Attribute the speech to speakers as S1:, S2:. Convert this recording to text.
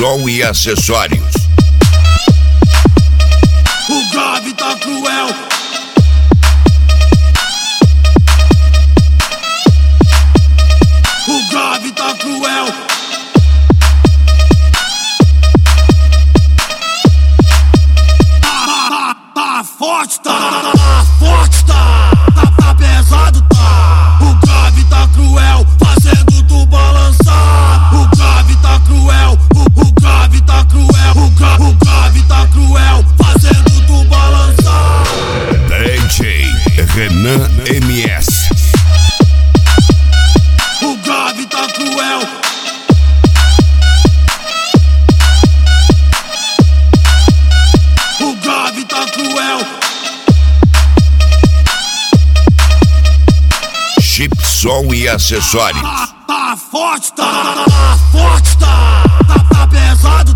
S1: som e acessórios.
S2: O grave tá cruel. O grave tá cruel. Tá forte, tá forte, tá pesado, tá. O grave tá cruel, fazendo tu balançar. O grave tá cruel, o grave tá cruel. O grave tá cruel, fazendo tu balançar.
S1: DJ Renan MS.
S2: O grave tá cruel. O grave tá cruel.
S1: Chip, som e acessórios.
S2: Tá forte, tá forte, tá pesado,